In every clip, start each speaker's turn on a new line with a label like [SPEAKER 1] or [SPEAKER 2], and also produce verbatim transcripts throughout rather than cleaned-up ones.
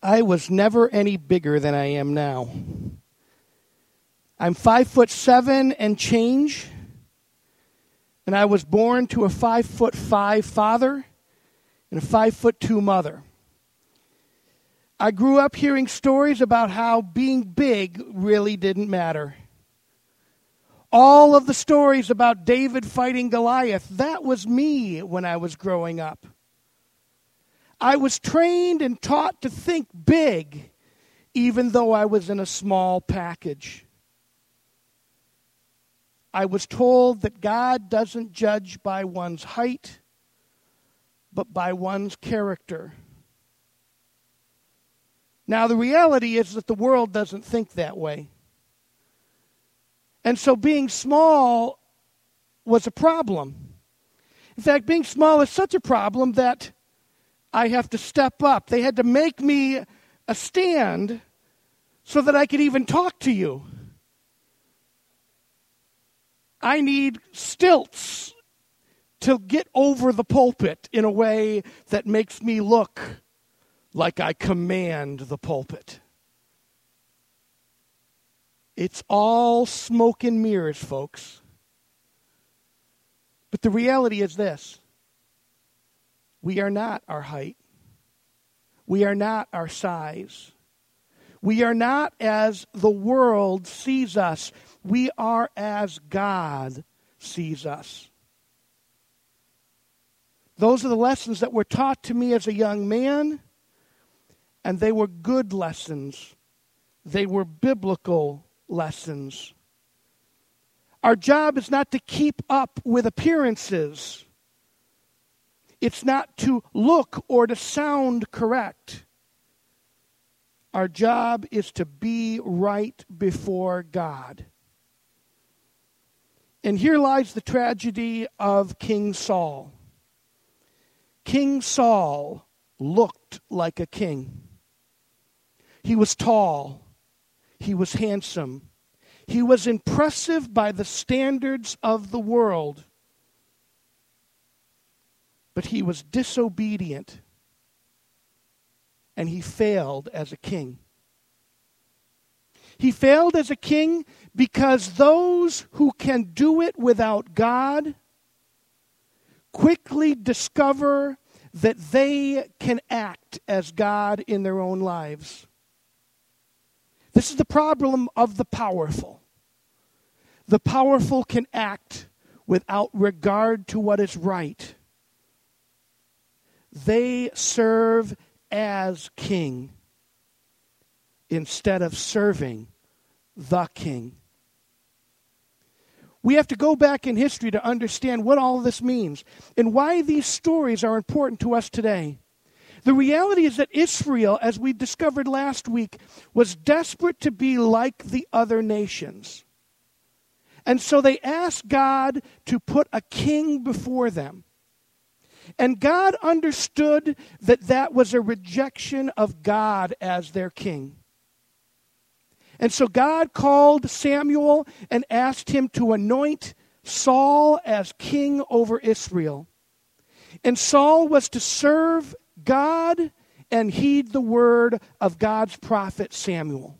[SPEAKER 1] I was never any bigger than I am now. I'm five foot seven and change, and I was born to a five foot five father and a five foot two mother. I grew up hearing stories about how being big really didn't matter. All of the stories about David fighting Goliath, that was me when I was growing up. I was trained and taught to think big, even though I was in a small package. I was told that God doesn't judge by one's height, but by one's character. Now, the reality is that the world doesn't think that way. And so being small was a problem. In fact, being small is such a problem that I have to step up. They had to make me a stand so that I could even talk to you. I need stilts to get over the pulpit in a way that makes me look like I command the pulpit. It's all smoke and mirrors, folks. But the reality is this. We are not our height. We are not our size. We are not as the world sees us. We are as God sees us. Those are the lessons that were taught to me as a young man, and they were good lessons. They were biblical lessons. Our job is not to keep up with appearances. It's not to look or to sound correct. Our job is to be right before God. And here lies the tragedy of King Saul. King Saul looked like a king. He was tall. He was handsome. He was impressive by the standards of the world. But he was disobedient. And he failed as a king. He failed as a king because those who can do it without God quickly discover that they can act as God in their own lives. This is the problem of the powerful. The powerful can act without regard to what is right. They serve as king instead of serving the king. We have to go back in history to understand what all of this means and why these stories are important to us today. The reality is that Israel, as we discovered last week, was desperate to be like the other nations. And so they asked God to put a king before them. And God understood that that was a rejection of God as their king. And so God called Samuel and asked him to anoint Saul as king over Israel. And Saul was to serve God and heed the word of God's prophet Samuel.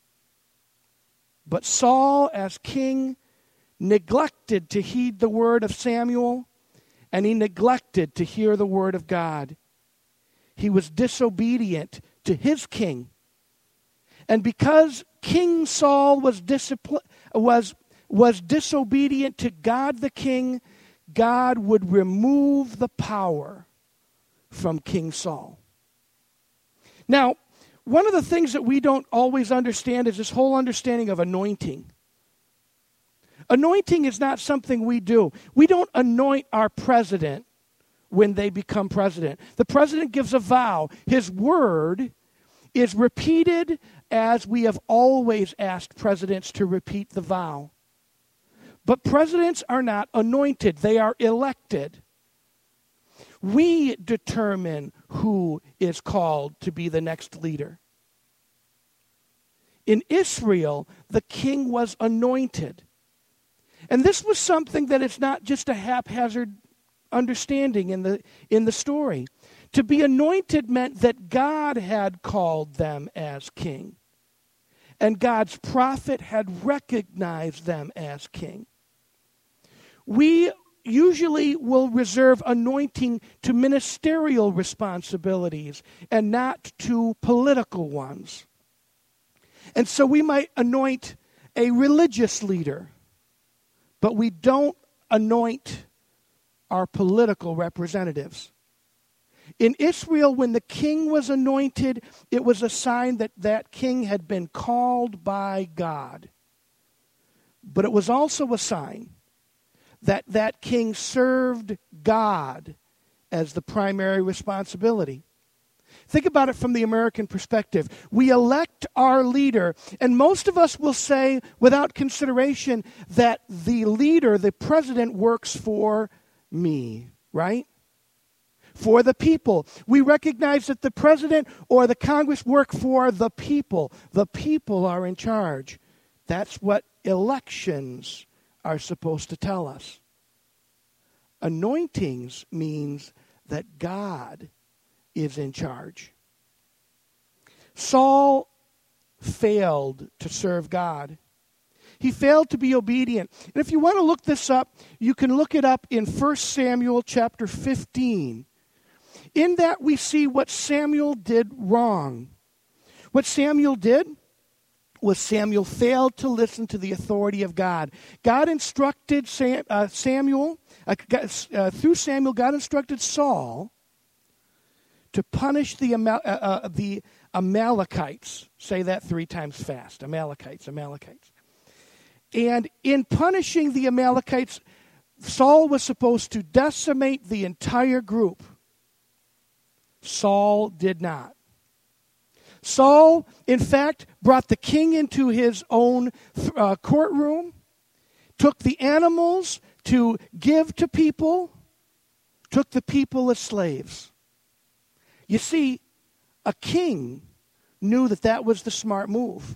[SPEAKER 1] But Saul as king neglected to heed the word of Samuel, and he neglected to hear the word of God. He was disobedient to his king. And because King Saul was discipl- was, was disobedient to God the king, God would remove the power from King Saul. Now, one of the things that we don't always understand is this whole understanding of anointing. Anointing is not something we do. We don't anoint our president when they become president. The president gives a vow. His word is repeated as we have always asked presidents to repeat the vow. But presidents are not anointed. They are elected. We determine who is called to be the next leader. In Israel, the king was anointed. And this was something that is not just a haphazard understanding in the, in the story. To be anointed meant that God had called them as king. And God's prophet had recognized them as king. We usually will reserve anointing to ministerial responsibilities and not to political ones. And so we might anoint a religious leader, but we don't anoint our political representatives. In Israel, when the king was anointed, it was a sign that that king had been called by God. But it was also a sign that that king served God as the primary responsibility. Think about it from the American perspective. We elect our leader, and most of us will say, without consideration, that the leader, the president, works for me, right? For the people. We recognize that the president or the Congress work for the people. The people are in charge. That's what elections are supposed to tell us. Anointings means that God is in charge. Saul failed to serve God. He failed to be obedient. And if you want to look this up, you can look it up in First Samuel chapter fifteen. In that we see what Samuel did wrong. What Samuel did was Samuel failed to listen to the authority of God. God instructed Sam, uh, Samuel, uh, uh, through Samuel, God instructed Saul to punish the, Amal- uh, uh, the Amalekites. Say that three times fast. Amalekites, Amalekites. And in punishing the Amalekites, Saul was supposed to decimate the entire group. Saul did not. Saul, in fact, brought the king into his own uh, courtroom, took the animals to give to people, took the people as slaves. You see, a king knew that that was the smart move.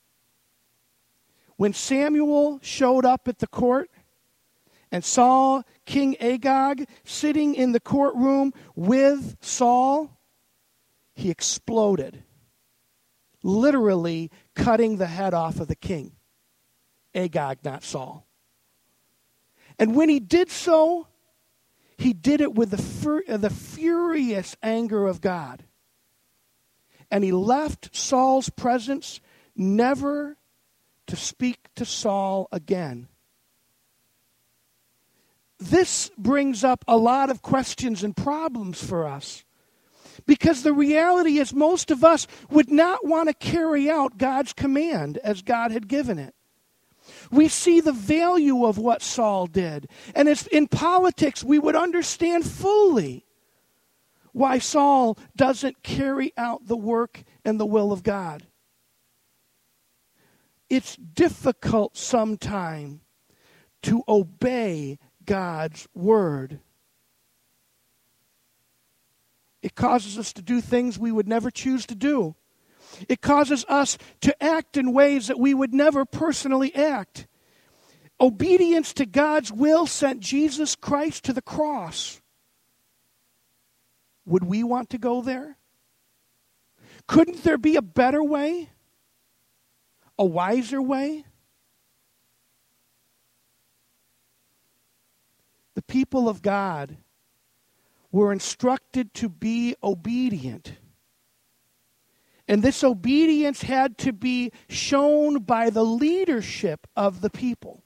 [SPEAKER 1] When Samuel showed up at the court and saw King Agag sitting in the courtroom with Saul, he exploded, literally cutting the head off of the king. Agag, not Saul. And when he did so, he did it with the, fur- the furious anger of God. And he left Saul's presence, never to speak to Saul again. This brings up a lot of questions and problems for us. Because the reality is most of us would not want to carry out God's command as God had given it. We see the value of what Saul did. And it's, in politics, we would understand fully why Saul doesn't carry out the work and the will of God. It's difficult sometimes to obey God's word. It causes us to do things we would never choose to do. It causes us to act in ways that we would never personally act. Obedience to God's will sent Jesus Christ to the cross. Would we want to go there? Couldn't there be a better way? A wiser way? The people of God were instructed to be obedient. And this obedience had to be shown by the leadership of the people.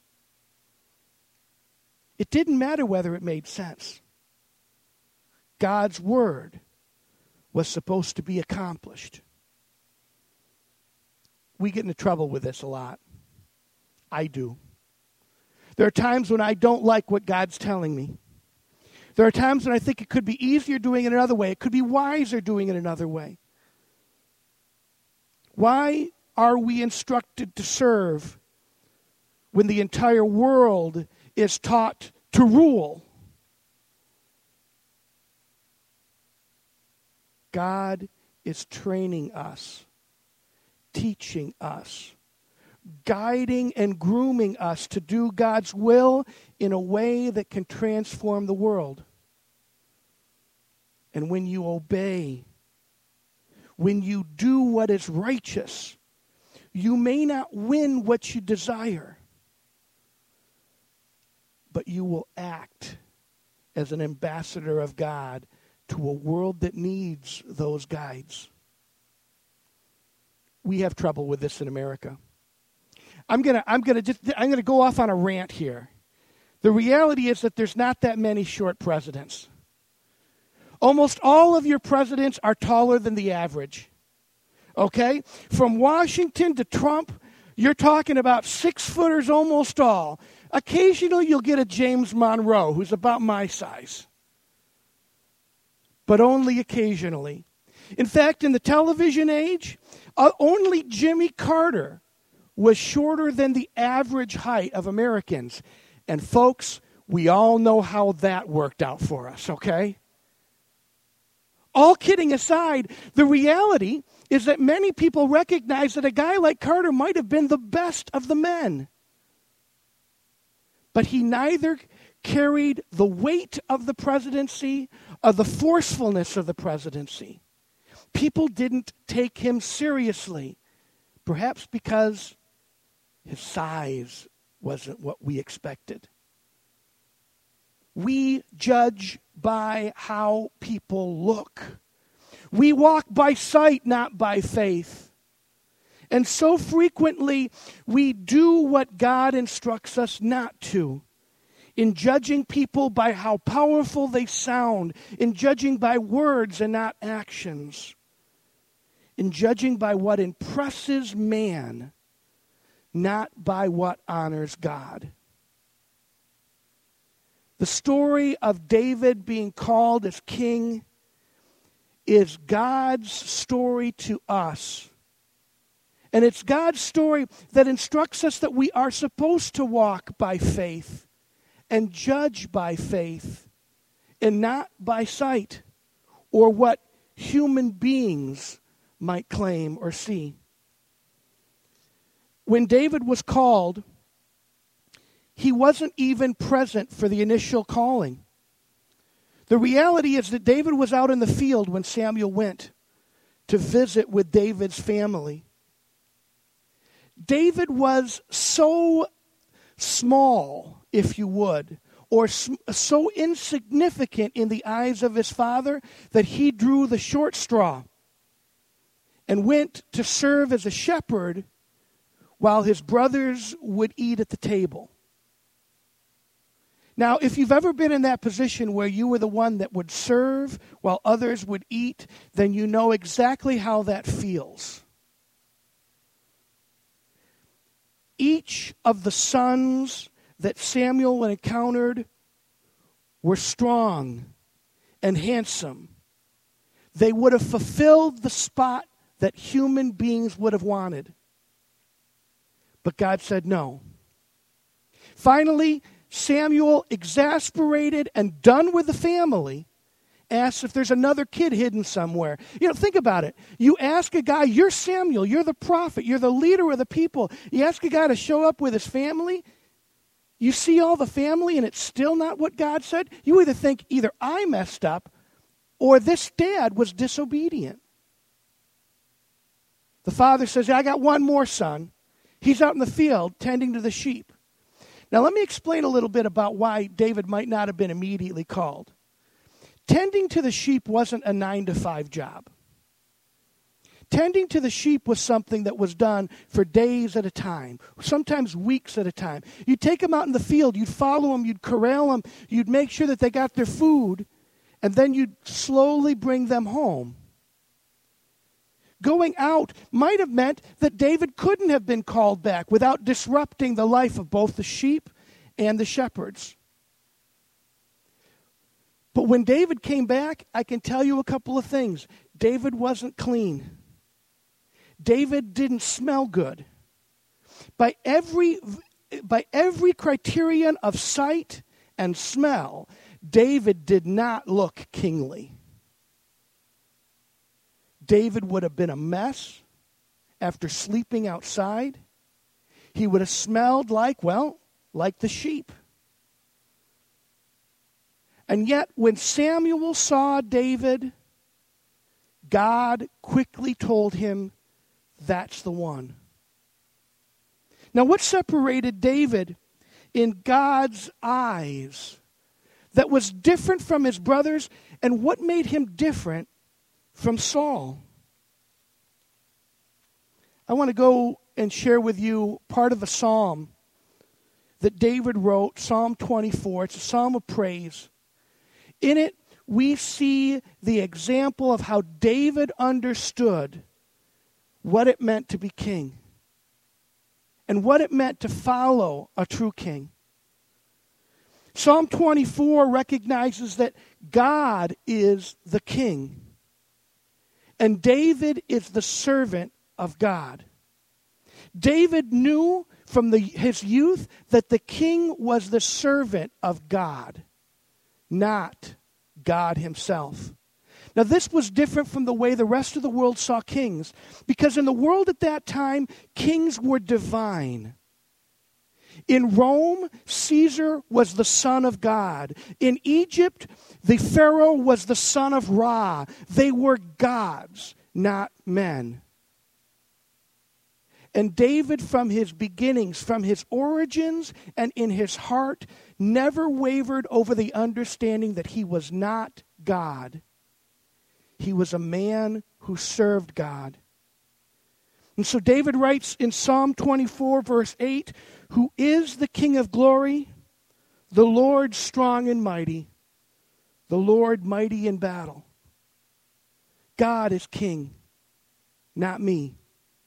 [SPEAKER 1] It didn't matter whether it made sense. God's word was supposed to be accomplished. We get into trouble with this a lot. I do. There are times when I don't like what God's telling me. There are times when I think it could be easier doing it another way. It could be wiser doing it another way. Why are we instructed to serve when the entire world is taught to rule? God is training us, teaching us, guiding and grooming us to do God's will in a way that can transform the world. and when you obey, when you do what is righteous, you may not win what you desire, but you will act as an ambassador of God to a world that needs those guides. We have trouble with this in America. I'm gonna, I'm gonna just, I'm gonna go off on a rant here. The reality is that there's not that many short presidents. Almost all of your presidents are taller than the average. Okay? From Washington to Trump, you're talking about six footers almost all. Occasionally you'll get a James Monroe who's about my size. But only occasionally. In fact, in the television age, uh, only Jimmy Carter was shorter than the average height of Americans. And folks, we all know how that worked out for us, okay? All kidding aside, the reality is that many people recognize that a guy like Carter might have been the best of the men. But he neither carried the weight of the presidency or the forcefulness of the presidency. People didn't take him seriously, perhaps because his size wasn't what we expected. We judge by how people look. We walk by sight, not by faith. And so frequently, we do what God instructs us not to. In judging people by how powerful they sound. In judging by words and not actions. In judging by what impresses man, not by what honors God. The story of David being called as king is God's story to us. And it's God's story that instructs us that we are supposed to walk by faith and judge by faith and not by sight or what human beings might claim or see. When David was called, he wasn't even present for the initial calling. The reality is that David was out in the field when Samuel went to visit with David's family. David was so small, if you would, or so insignificant in the eyes of his father that he drew the short straw and went to serve as a shepherd while his brothers would eat at the table. Now, if you've ever been in that position where you were the one that would serve while others would eat, then you know exactly how that feels. Each of the sons that Samuel encountered were strong and handsome. They would have fulfilled the spot that human beings would have wanted. But God said no. Finally, Samuel, exasperated and done with the family, asks if there's another kid hidden somewhere. You know, think about it. You ask a guy, you're Samuel, you're the prophet, you're the leader of the people. You ask a guy to show up with his family. You see all the family and it's still not what God said. You either think either I messed up or this dad was disobedient. The father says, I got one more son. He's out in the field tending to the sheep. Now, let me explain a little bit about why David might not have been immediately called. Tending to the sheep wasn't a nine to five job. Tending to the sheep was something that was done for days at a time, sometimes weeks at a time. You'd take them out in the field, you'd follow them, you'd corral them, you'd make sure that they got their food, and then you'd slowly bring them home. Going out might have meant that David couldn't have been called back without disrupting the life of both the sheep and the shepherds. But when David came back, I can tell you a couple of things. David wasn't clean. David didn't smell good. By every, by every criterion of sight and smell, David did not look kingly. David would have been a mess after sleeping outside. He would have smelled like, well, like the sheep. And yet, when Samuel saw David, God quickly told him, that's the one. Now, what separated David in God's eyes that was different from his brothers, and what made him different from Saul? I want to go and share with you part of a psalm that David wrote, Psalm twenty-four. It's a psalm of praise. In it, we see the example of how David understood what it meant to be king and what it meant to follow a true king. Psalm twenty-four recognizes that God is the king, and David is the servant of God. David knew from the, his youth that the king was the servant of God, not God himself. Now, this was different from the way the rest of the world saw kings, because in the world at that time, kings were divine. In Rome, Caesar was the son of God. In Egypt, the Pharaoh was the son of Ra. They were gods, not men. And David, from his beginnings, from his origins and in his heart, never wavered over the understanding that he was not God. He was a man who served God. And so David writes in Psalm twenty-four, verse eight, who is the King of glory, the Lord strong and mighty, the Lord mighty in battle. God is king, not me.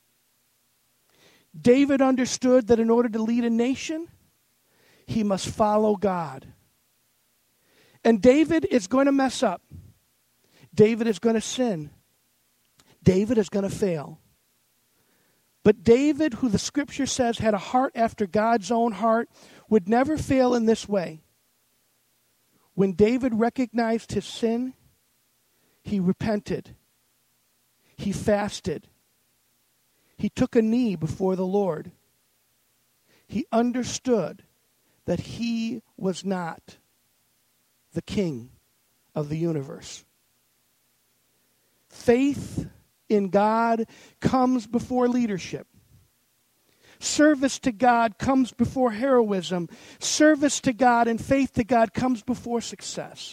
[SPEAKER 1] David understood that in order to lead a nation, he must follow God. And David is going to mess up. David is going to sin. David is going to fail. But David, who the scripture says had a heart after God's own heart, would never fail in this way. When David recognized his sin, he repented. He fasted. He took a knee before the Lord. He understood that he was not the king of the universe. Faith in God comes before leadership. Service to God comes before heroism. Service to God and faith to God comes before success.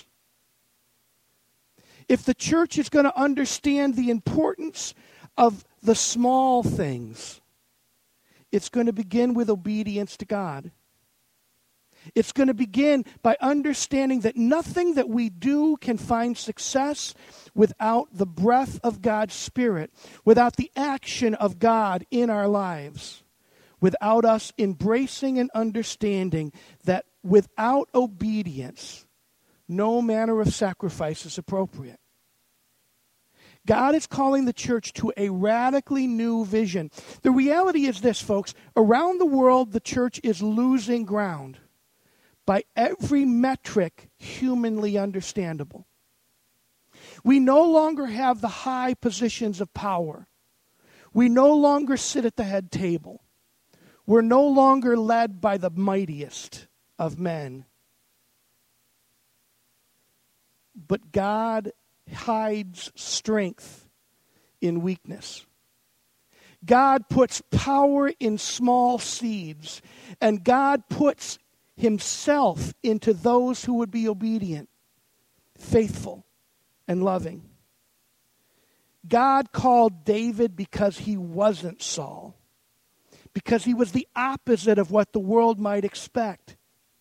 [SPEAKER 1] If the church is going to understand the importance of the small things, it's going to begin with obedience to God. It's going to begin by understanding that nothing that we do can find success without the breath of God's Spirit, without the action of God in our lives, without us embracing and understanding that without obedience, no manner of sacrifice is appropriate. God is calling the church to a radically new vision. The reality is this, folks. Around the world, the church is losing ground by every metric humanly understandable. We no longer have the high positions of power. We no longer sit at the head table. We're no longer led by the mightiest of men. But God hides strength in weakness. God puts power in small seeds, and God puts himself into those who would be obedient, faithful, and loving. God called David because he wasn't Saul, because he was the opposite of what the world might expect.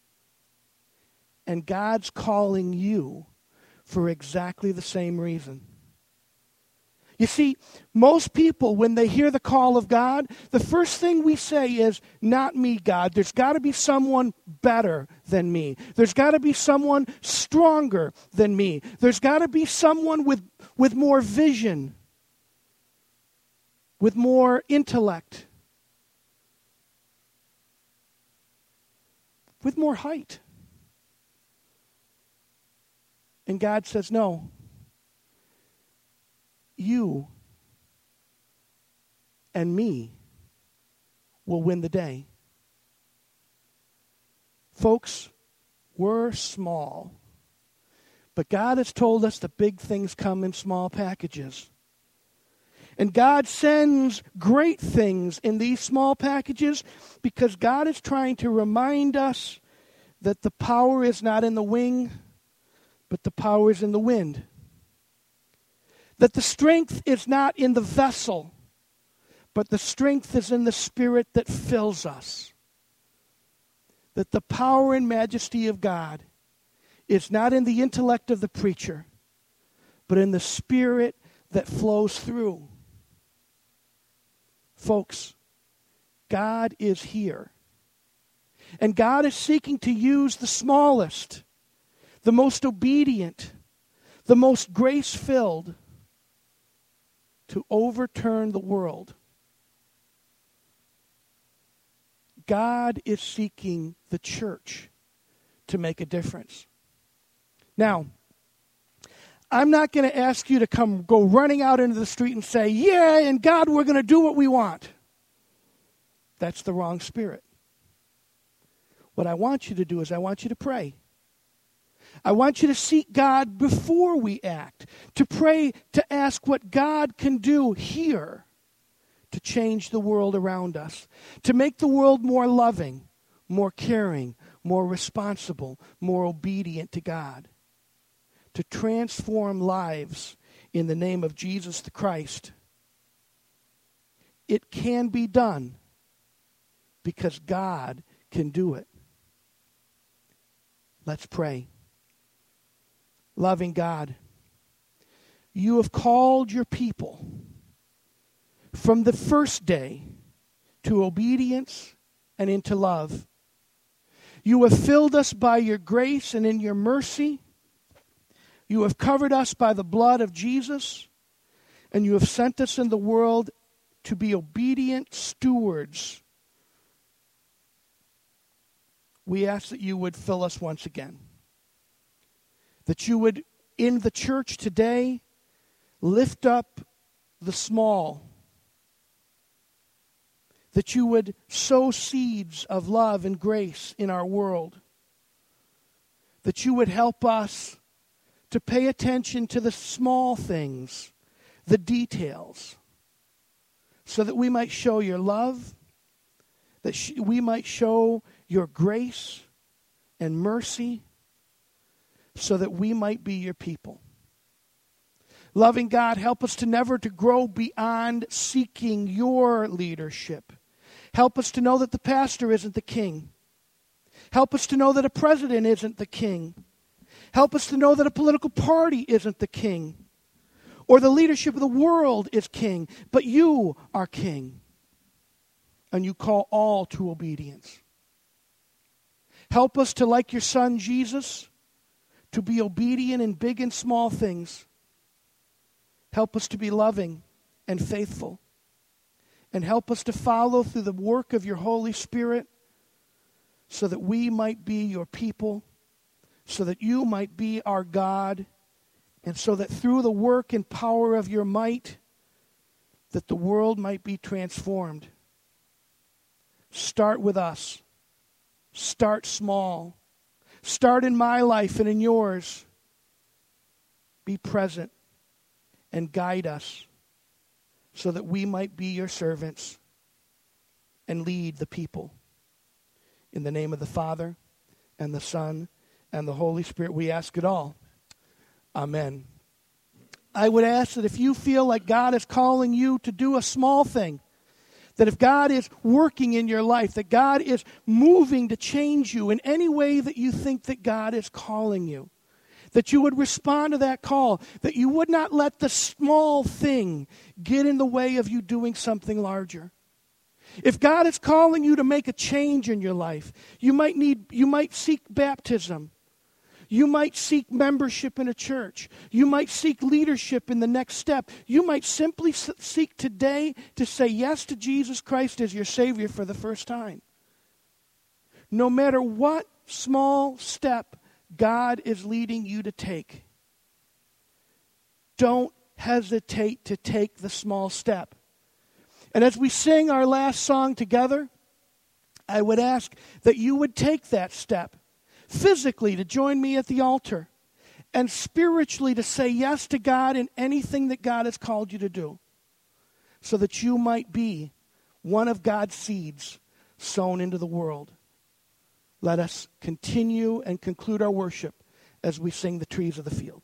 [SPEAKER 1] And God's calling you for exactly the same reason. You see, most people, when they hear the call of God, the first thing we say is, not me, God. There's got to be someone better than me. There's got to be someone stronger than me. There's got to be someone with, with more vision, with more intellect, with more height. And God says, no. You and me will win the day. Folks, we're small But God has told us that big things come in small packages. And God sends great things in these small packages because God is trying to remind us that the power is not in the wing, but the power is in the wind. That the strength is not in the vessel, but the strength is in the Spirit that fills us. That the power and majesty of God is not in the intellect of the preacher, but in the Spirit that flows through. Folks, God is here. And God is seeking to use the smallest, the most obedient, the most grace-filled to overturn the world. God is seeking the church to make a difference. Now, I'm not going to ask you to come go running out into the street and say, yeah, and God, we're going to do what we want. That's the wrong spirit. What I want you to do is I want you to pray. I want you to seek God before we act, to pray, to ask what God can do here to change the world around us, to make the world more loving, more caring, more responsible, more obedient to God, to transform lives in the name of Jesus the Christ. It can be done because God can do it. Let's pray. Loving God, you have called your people from the first day to obedience and into love. You have filled us by your grace and in your mercy. You have covered us by the blood of Jesus, and you have sent us in the world to be obedient stewards. We ask that you would fill us once again. That you would, in the church today, lift up the small. That you would sow seeds of love and grace in our world. That you would help us to pay attention to the small things, the details, so that we might show your love, that sh- we might show your grace and mercy, so that we might be your people. Loving God, help us to never to grow beyond seeking your leadership. Help us to know that the pastor isn't the king. Help us to know that a president isn't the king. Help us to know that a political party isn't the king. Or the leadership of the world is king. But you are king. And you call all to obedience. Help us to, like your son Jesus, to be obedient in big and small things. Help us to be loving and faithful. And help us to follow through the work of your Holy Spirit so that we might be your people, so that you might be our God, and so that through the work and power of your might, that the world might be transformed. Start with us. Start small. Start in my life and in yours. Be present and guide us so that we might be your servants and lead the people. In the name of the Father and the Son and the Holy Spirit, we ask it all. Amen. I would ask that if you feel like God is calling you to do a small thing, that if God is working in your life, that God is moving to change you in any way that you think that God is calling you, that you would respond to that call, that you would not let the small thing get in the way of you doing something larger. If God is calling you to make a change in your life, you might need, you might seek baptism. You might seek membership in a church. You might seek leadership in the next step. You might simply seek today to say yes to Jesus Christ as your Savior for the first time. No matter what small step God is leading you to take, don't hesitate to take the small step. And as we sing our last song together, I would ask that you would take that step physically to join me at the altar and spiritually to say yes to God in anything that God has called you to do, so that you might be one of God's seeds sown into the world. Let us continue and conclude our worship as we sing the trees of the field.